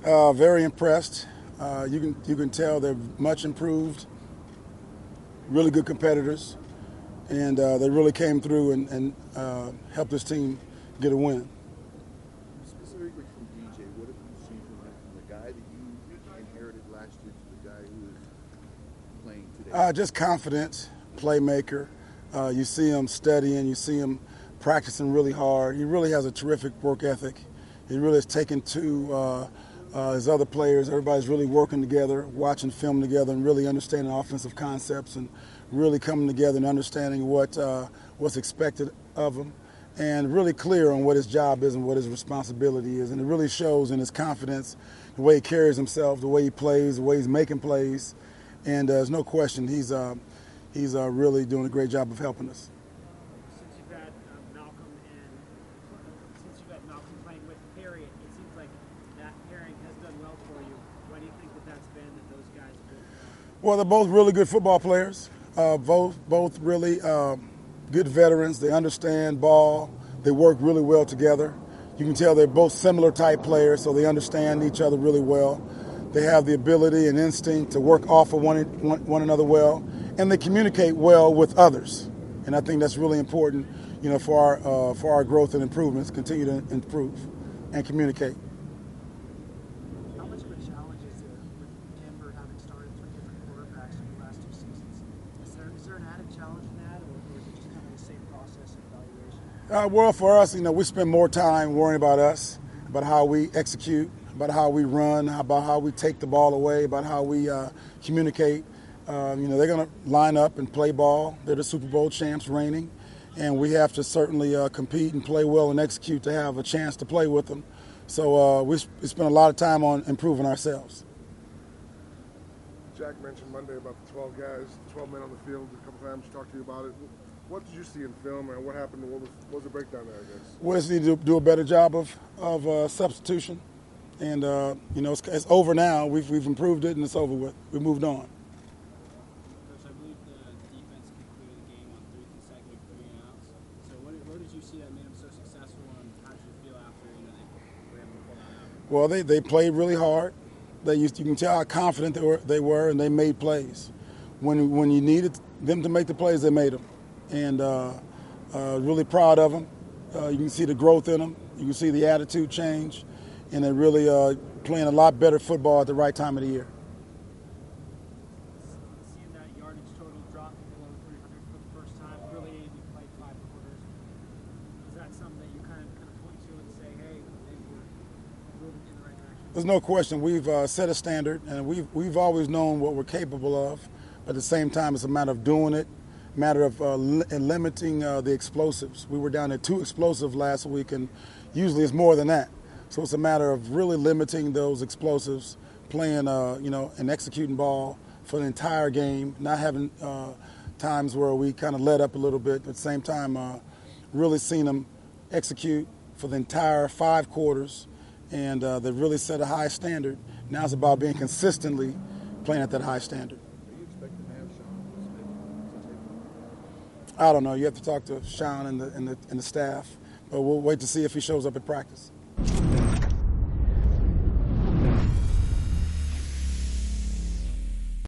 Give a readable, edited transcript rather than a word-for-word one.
Very impressed. You can tell they're much improved. Really good competitors, and they really came through and helped this team get a win. Specifically from DJ, what have you seen from him, from the guy that you inherited last year to the guy who is playing today? Just confident playmaker. You see him studying. You see him practicing really hard. He really has a terrific work ethic. He really has taken to his other players. Everybody's really working together, watching film together, and really understanding offensive concepts and really coming together and understanding what's expected of him, and really clear on what his job is and what his responsibility is. And it really shows in his confidence, the way he carries himself, the way he plays, the way he's making plays. And there's no question he's really doing a great job of helping us. Since you've had Malcolm playing with Perry, it seems like that pairing has done well for you. Why do you think that's been that those guys have been? Well, they're both really good football players. Both really good veterans. They understand ball. They work really well together. You can tell they're both similar type players, so they understand each other really well. They have the ability and instinct to work off of one another well, and they communicate well with others. And I think that's really important, for our growth and improvements. Continue to improve and communicate. How much of a challenge is it with Denver having started 3 different quarterbacks in the last 2 seasons? Is there an added challenge in that, or is it just kind of the same process and evaluation? Well, for us, we spend more time worrying about us, about how we execute, about how we run, about how we take the ball away, about how we communicate. They're going to line up and play ball. They're the Super Bowl champs reigning, and we have to certainly compete and play well and execute to have a chance to play with them. So we spend a lot of time on improving ourselves. Jack mentioned Monday about the 12 guys, 12 men on the field a couple times. Talked to you about it. What did you see in film, and what happened? What was the breakdown there, I guess? We just need to do a better job of substitution. And, it's over now. We've improved it, and it's over with. We moved on. Coach, I believe the defense concluded the game on 3 consecutive 3-and-outs. So where did you see that made them so successful, and how did you feel after they were able to pull that out? Well, they played really hard. You can tell how confident they were, and they made plays. When you needed them to make the plays, they made them. And really proud of them. You can see the growth in them. You can see the attitude change. And they're really playing a lot better football at the right time of the year. Seeing that yardage total drop below 300 for the first time, really able to play 5 quarters. Is that something that you kind of point to and say, hey, maybe we're moving in the right direction? There's no question. We've set a standard, and we've always known what we're capable of. But at the same time, it's a matter of doing it, a matter of limiting the explosives. We were down at 2 explosives last week, and usually it's more than that. So it's a matter of really limiting those explosives, playing, and executing ball for the entire game, not having times where we kind of let up a little bit, but at the same time, really seeing them execute for the entire 5 quarters, and they've really set a high standard. Now it's about being consistently playing at that high standard. Are you expecting to have Sean Smith? I don't know. You have to talk to Sean and the staff, but we'll wait to see if he shows up at practice.